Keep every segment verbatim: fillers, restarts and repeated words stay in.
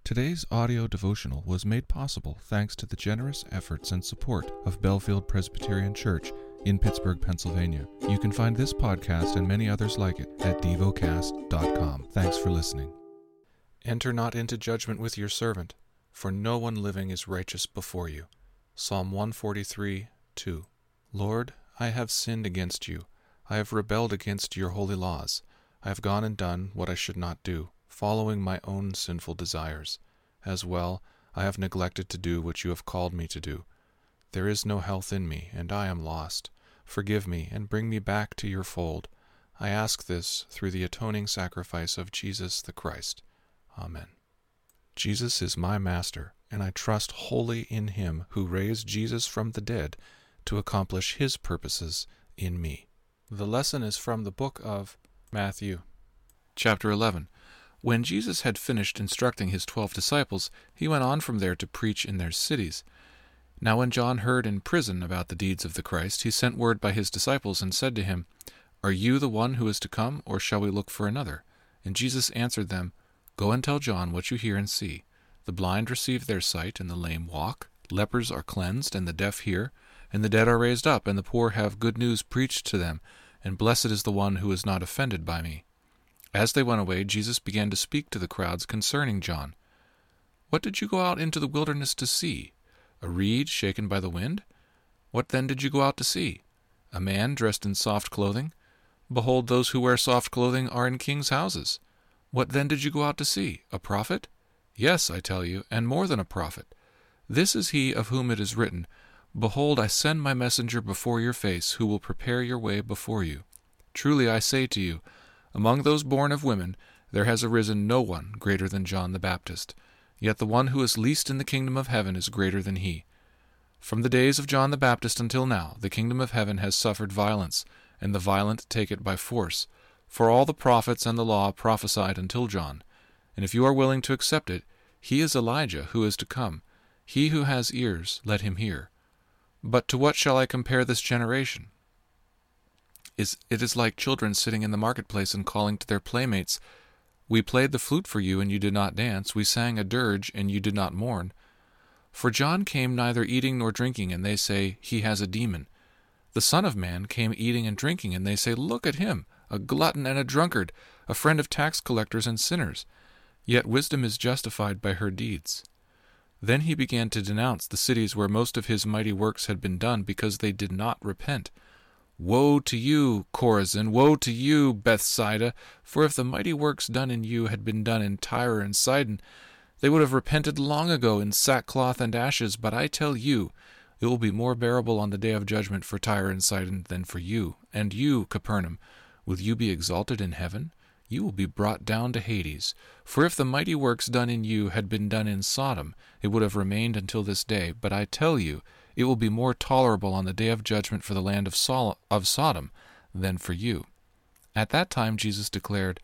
Today's audio devotional was made possible thanks to the generous efforts and support of Belfield Presbyterian Church in Pittsburgh, Pennsylvania. You can find this podcast and many others like it at devocast dot com. Thanks for listening. Enter not into judgment with your servant, for no one living is righteous before you. Psalm one forty-three, two. Lord, I have sinned against you. I have rebelled against your holy laws. I have gone and done what I should not do, following my own sinful desires. As well, I have neglected to do what you have called me to do. There is no health in me, and I am lost. Forgive me, and bring me back to your fold. I ask this through the atoning sacrifice of Jesus the Christ. Amen. Jesus is my master, and I trust wholly in him who raised Jesus from the dead to accomplish his purposes in me. The lesson is from the book of Matthew, chapter eleven. When Jesus had finished instructing his twelve disciples, he went on from there to preach in their cities. Now when John heard in prison about the deeds of the Christ, he sent word by his disciples and said to him, Are you the one who is to come, or shall we look for another? And Jesus answered them, Go and tell John what you hear and see. The blind receive their sight, and the lame walk. Lepers are cleansed, and the deaf hear. And the dead are raised up, and the poor have good news preached to them. And blessed is the one who is not offended by me. As they went away, Jesus began to speak to the crowds concerning John. What did you go out into the wilderness to see? A reed shaken by the wind? What then did you go out to see? A man dressed in soft clothing? Behold, those who wear soft clothing are in kings' houses. What then did you go out to see? A prophet? Yes, I tell you, and more than a prophet. This is he of whom it is written, Behold, I send my messenger before your face, who will prepare your way before you. Truly I say to you, among those born of women, there has arisen no one greater than John the Baptist. Yet the one who is least in the kingdom of heaven is greater than he. From the days of John the Baptist until now, the kingdom of heaven has suffered violence, and the violent take it by force. For all the prophets and the law prophesied until John. And if you are willing to accept it, he is Elijah who is to come. He who has ears, let him hear. But to what shall I compare this generation? Is It is like children sitting in the marketplace and calling to their playmates, We played the flute for you, and you did not dance. We sang a dirge, and you did not mourn. For John came neither eating nor drinking, and they say, He has a demon. The Son of Man came eating and drinking, and they say, Look at him, a glutton and a drunkard, a friend of tax collectors and sinners. Yet wisdom is justified by her deeds. Then he began to denounce the cities where most of his mighty works had been done, because they did not repent. Woe to you, Chorazin! Woe to you, Bethsaida! For if the mighty works done in you had been done in Tyre and Sidon, they would have repented long ago in sackcloth and ashes. But I tell you, it will be more bearable on the day of judgment for Tyre and Sidon than for you. And you, Capernaum, will you be exalted in heaven? You will be brought down to Hades. For if the mighty works done in you had been done in Sodom, it would have remained until this day. But I tell you, it will be more tolerable on the day of judgment for the land of, Sol- of Sodom than for you. At that time Jesus declared,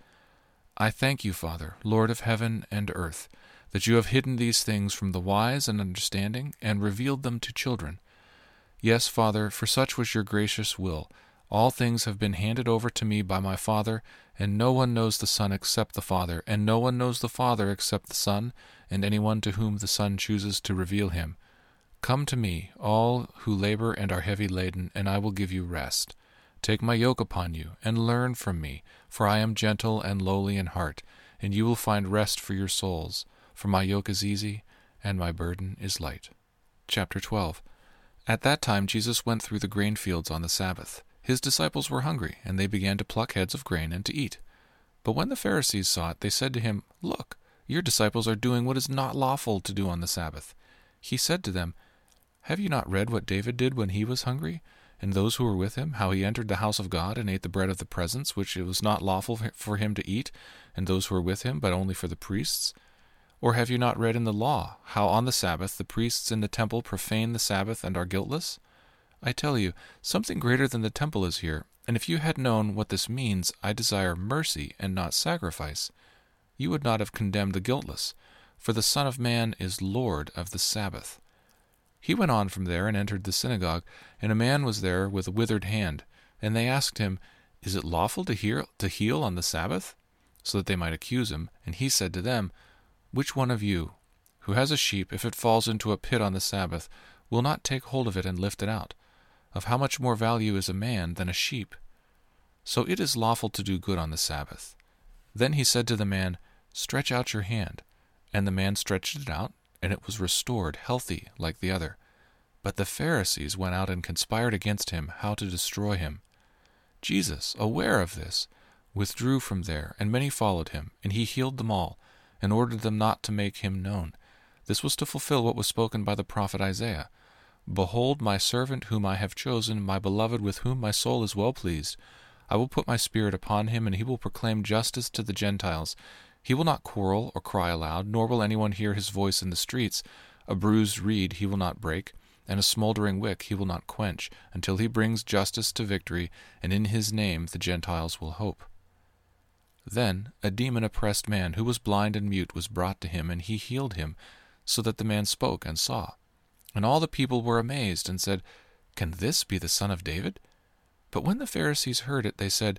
I thank you, Father, Lord of heaven and earth, that you have hidden these things from the wise and understanding, and revealed them to children. Yes, Father, for such was your gracious will. All things have been handed over to me by my Father, and no one knows the Son except the Father, and no one knows the Father except the Son, and anyone to whom the Son chooses to reveal him. Come to me, all who labor and are heavy laden, and I will give you rest. Take my yoke upon you, and learn from me, for I am gentle and lowly in heart, and you will find rest for your souls. For my yoke is easy, and my burden is light. Chapter twelve. At that time Jesus went through the grain fields on the Sabbath. His disciples were hungry, and they began to pluck heads of grain and to eat. But when the Pharisees saw it, they said to him, Look, your disciples are doing what is not lawful to do on the Sabbath. He said to them, Have you not read what David did when he was hungry, and those who were with him, how he entered the house of God and ate the bread of the presence, which it was not lawful for him to eat, and those who were with him, but only for the priests? Or have you not read in the law, how on the Sabbath the priests in the temple profane the Sabbath and are guiltless? I tell you, something greater than the temple is here, and if you had known what this means, I desire mercy and not sacrifice, you would not have condemned the guiltless, for the Son of Man is Lord of the Sabbath. He went on from there and entered the synagogue, and a man was there with a withered hand, and they asked him, Is it lawful to heal, to heal on the Sabbath? So that they might accuse him, and he said to them, Which one of you, who has a sheep, if it falls into a pit on the Sabbath, will not take hold of it and lift it out? Of how much more value is a man than a sheep? So it is lawful to do good on the Sabbath. Then he said to the man, Stretch out your hand. And the man stretched it out, and it was restored, healthy, like the other. But the Pharisees went out and conspired against him, how to destroy him. Jesus, aware of this, withdrew from there, and many followed him, and he healed them all, and ordered them not to make him known. This was to fulfill what was spoken by the prophet Isaiah. Behold my servant whom I have chosen, my beloved with whom my soul is well pleased. I will put my spirit upon him, and he will proclaim justice to the Gentiles. He will not quarrel or cry aloud, nor will anyone hear his voice in the streets. A bruised reed he will not break, and a smoldering wick he will not quench, until he brings justice to victory, and in his name the Gentiles will hope. Then a demon-oppressed man who was blind and mute was brought to him, and he healed him, so that the man spoke and saw. And all the people were amazed, and said, Can this be the son of David? But when the Pharisees heard it, they said,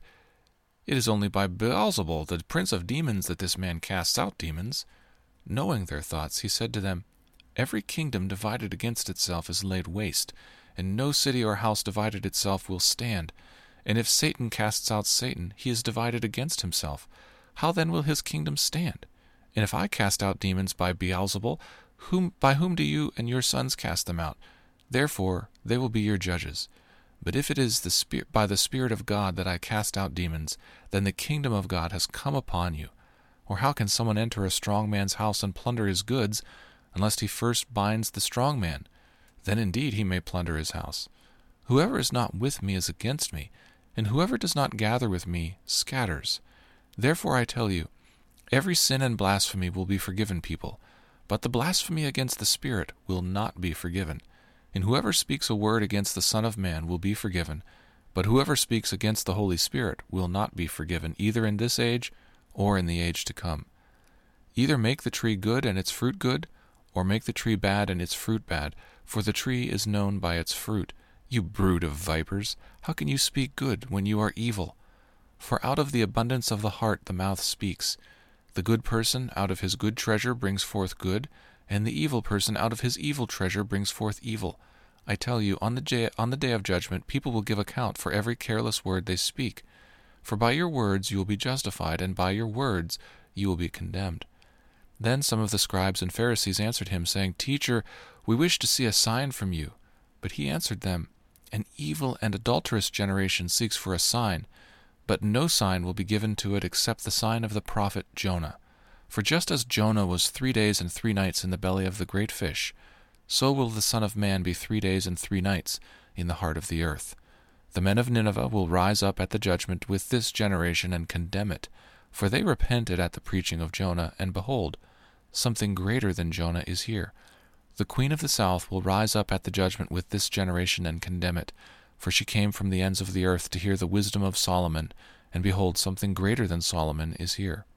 It is only by Beelzebul, the prince of demons, that this man casts out demons. Knowing their thoughts, he said to them, Every kingdom divided against itself is laid waste, and no city or house divided itself will stand. And if Satan casts out Satan, he is divided against himself. How then will his kingdom stand? And if I cast out demons by Beelzebul, whom, by whom do you and your sons cast them out? Therefore they will be your judges. But if it is the Spirit, by the Spirit of God that I cast out demons, then the kingdom of God has come upon you. Or how can someone enter a strong man's house and plunder his goods, unless he first binds the strong man? Then indeed he may plunder his house. Whoever is not with me is against me, and whoever does not gather with me scatters. Therefore I tell you, every sin and blasphemy will be forgiven people, but the blasphemy against the Spirit will not be forgiven. And whoever speaks a word against the Son of Man will be forgiven, but whoever speaks against the Holy Spirit will not be forgiven, either in this age or in the age to come. Either make the tree good and its fruit good, or make the tree bad and its fruit bad, for the tree is known by its fruit. You brood of vipers, how can you speak good when you are evil? For out of the abundance of the heart the mouth speaks. The good person out of his good treasure brings forth good, and the evil person out of his evil treasure brings forth evil. I tell you, on the day, on the day of judgment, people will give account for every careless word they speak. For by your words you will be justified, and by your words you will be condemned. Then some of the scribes and Pharisees answered him, saying, Teacher, we wish to see a sign from you. But he answered them, An evil and adulterous generation seeks for a sign, but no sign will be given to it except the sign of the prophet Jonah. For just as Jonah was three days and three nights in the belly of the great fish, so will the Son of Man be three days and three nights in the heart of the earth. The men of Nineveh will rise up at the judgment with this generation and condemn it, for they repented at the preaching of Jonah, and behold, something greater than Jonah is here. The queen of the south will rise up at the judgment with this generation and condemn it, for she came from the ends of the earth to hear the wisdom of Solomon, and behold, something greater than Solomon is here.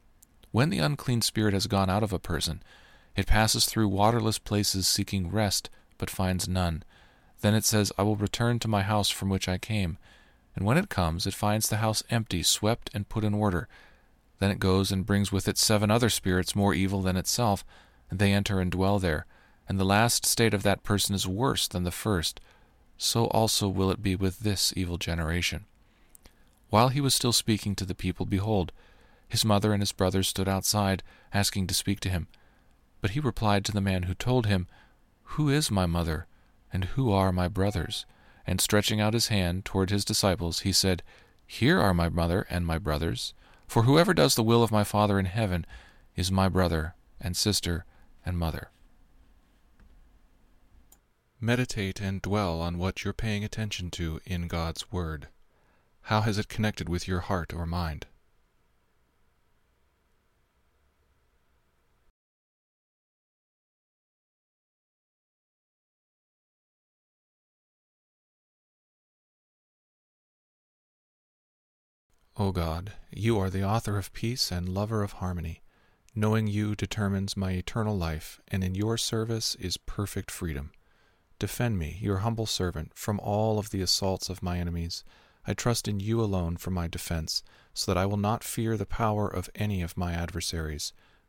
When the unclean spirit has gone out of a person, it passes through waterless places seeking rest, but finds none. Then it says, I will return to my house from which I came. And when it comes, it finds the house empty, swept, and put in order. Then it goes and brings with it seven other spirits more evil than itself, and they enter and dwell there. And the last state of that person is worse than the first. So also will it be with this evil generation. While he was still speaking to the people, behold, his mother and his brothers stood outside, asking to speak to him. But he replied to the man who told him, Who is my mother, and who are my brothers? And stretching out his hand toward his disciples, he said, Here are my mother and my brothers. For whoever does the will of my Father in heaven is my brother and sister and mother. Meditate and dwell on what you're paying attention to in God's Word. How has it connected with your heart or mind? O God, you are the author of peace and lover of harmony. Knowing you determines my eternal life, and in your service is perfect freedom. Defend me, your humble servant, from all of the assaults of my enemies. I trust in you alone for my defense, so that I will not fear the power of any of my adversaries.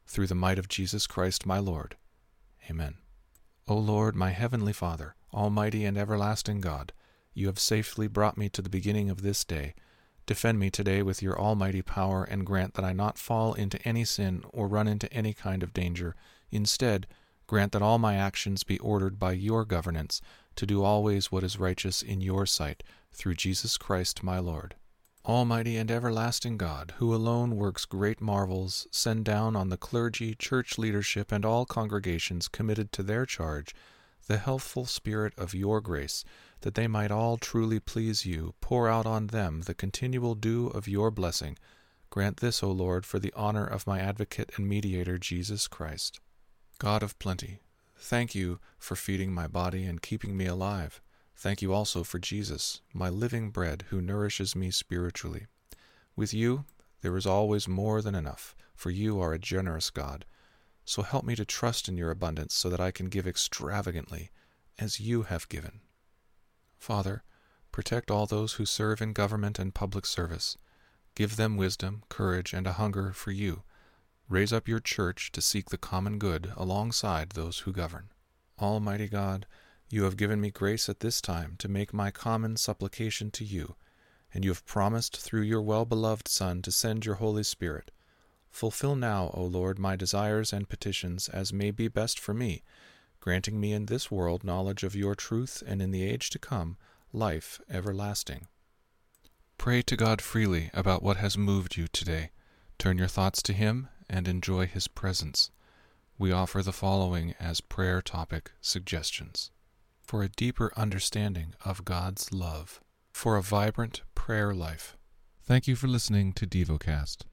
through the might of Jesus Christ my Lord. Amen. O Lord, my heavenly Father, almighty and everlasting God, you have safely brought me to the beginning of this day. Defend me today with your almighty power, and grant that I not fall into any sin or run into any kind of danger. Instead, grant that all my actions be ordered by your governance, to do always what is righteous in your sight, through Jesus Christ my Lord. Almighty and everlasting God, who alone works great marvels, send down on the clergy, church leadership, and all congregations committed to their charge the healthful spirit of your grace, that they might all truly please you. Pour out on them the continual dew of your blessing. Grant this, O Lord, for the honor of my advocate and mediator, Jesus Christ. God of plenty, thank you for feeding my body and keeping me alive. Thank you also for Jesus, my living bread, who nourishes me spiritually. With you, there is always more than enough, for you are a generous God. So help me to trust in your abundance so that I can give extravagantly, as you have given. Father, protect all those who serve in government and public service. Give them wisdom, courage, and a hunger for you. Raise up your church to seek the common good alongside those who govern. Almighty God, you have given me grace at this time to make my common supplication to you, and you have promised through your well-beloved Son to send your Holy Spirit. Fulfill now, O Lord, my desires and petitions as may be best for me, granting me in this world knowledge of your truth, and in the age to come, life everlasting. Pray to God freely about what has moved you today. Turn your thoughts to Him and enjoy His presence. We offer the following as prayer topic suggestions: for a deeper understanding of God's love, for a vibrant prayer life. Thank you for listening to DevoCast.